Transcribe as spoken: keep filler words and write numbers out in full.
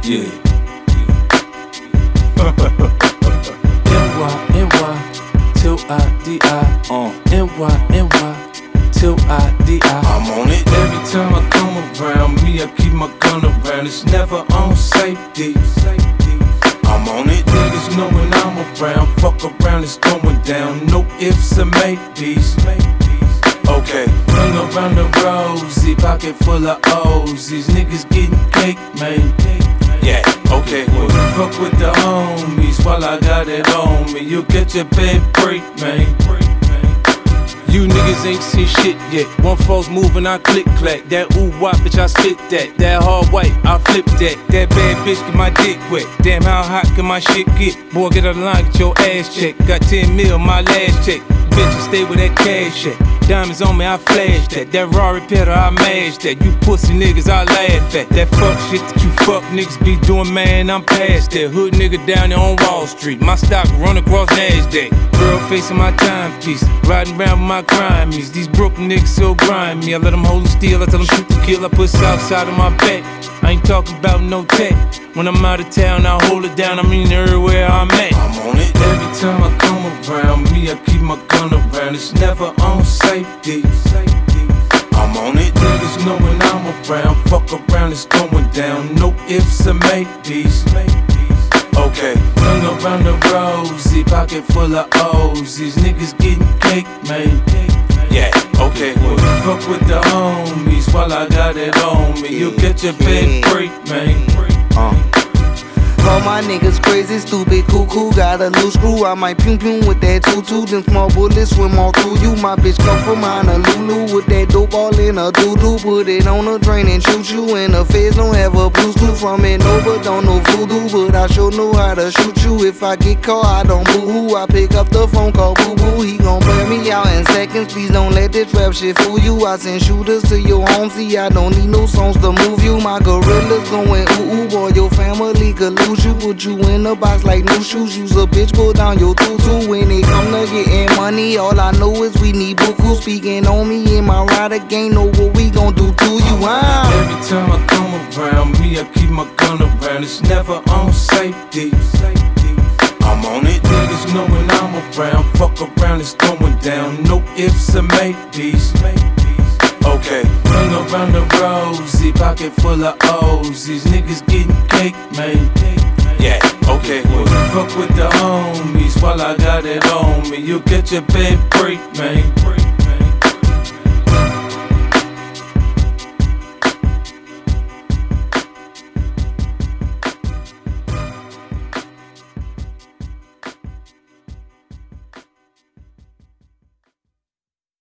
Yeah. N Y, N Y, till I D I. Uh. N Y, N Y, till I D I. I'm on it. Every time I come around me, I keep my gun around. It's never on safety. I'm on it. Niggas know when I'm around. Fuck around, it's going down. No ifs or maybes. Okay. Hung around the rosy, pocket full of O's. These niggas getting cake, man. Yeah, okay. Fuck with the homies while I got it on me. You'll get your bed break, man. You niggas ain't seen shit yet. One false move and I click clack. That ooh wop, bitch, I spit that. That hard white, I flip that. That bad bitch get my dick wet. Damn, how hot can my shit get? Boy, get a line, get your ass checked. Got ten mil, my last check. Bitch, I stay with that cash check. Diamonds on me, I flash that. That Rari Petter, I mash that. You pussy niggas, I laugh at. That fuck shit that you fuck niggas be doing, man, I'm past that. Hood nigga down there on Wall Street. My stock run across NASDAQ. Girl facing my timepiece. Riding around with my crimies. These Brooklyn niggas so grimy. I let them hold them still, I tell them shoot to kill. I put south side on my back. I ain't talking about no tech. When I'm out of town, I hold it down. I mean everywhere I'm at. I'm on it. Every time I come around me, I keep my gun around. It's never on safety. I'm on it. Niggas know when I'm around. Fuck around, it's going down. No ifs or maybes. Okay. Hung around the rosy, pocket full of O's. These niggas getting cake, man. Yeah, okay. Fuck with the homies while I got it on me. You'll get your bed break, man. Uh. All my niggas crazy, stupid, cuckoo. Got a loose screw, I might pum pum with that tutu. Them small bullets swim all through you. My bitch come from Honolulu with that dope all in a doo-doo. Put it on a train and shoot you. And the feds don't have a blue screw from it. No, but don't know voodoo. But I sure know how to shoot you. If I get caught, I don't boo-hoo. I pick up the phone, call boo-boo. He gon' burn me out in seconds. Please don't let this rap shit fool you. I send shooters to your home. See, I don't need no songs to move you. My gorillas going ooh-ooh. Boy, your family could lose you, put you in a box like new shoes. Use a bitch, pull down your tutu. When it come to getting money, all I know is we need buku. Speaking on me and my rider gang, know what we gon' do to you, huh? Every time I come around me, I keep my gun around. It's never on safety. I'm on it. Niggas know when I'm around. Fuck around, it's going down. No ifs or maybes. Okay. Hung around the rosy, pocket full of O's. These niggas getting cake, man. Yeah, okay. Fuck with the homies while I got it on me. You'll get your bed break, man.